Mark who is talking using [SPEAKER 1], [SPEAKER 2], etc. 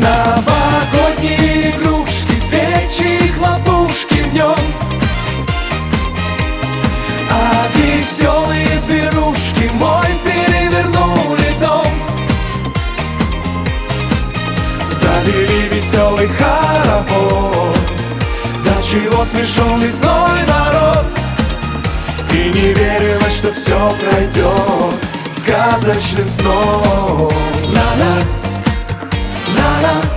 [SPEAKER 1] Новогодние игрушки, свечи и хлопушки в нем, а веселые зверушки мой перевернули дом. Завели веселый хоровод, до чего смешон лесной народ. И не верилось, что все пройдет сказочным сном. На-на, на-на.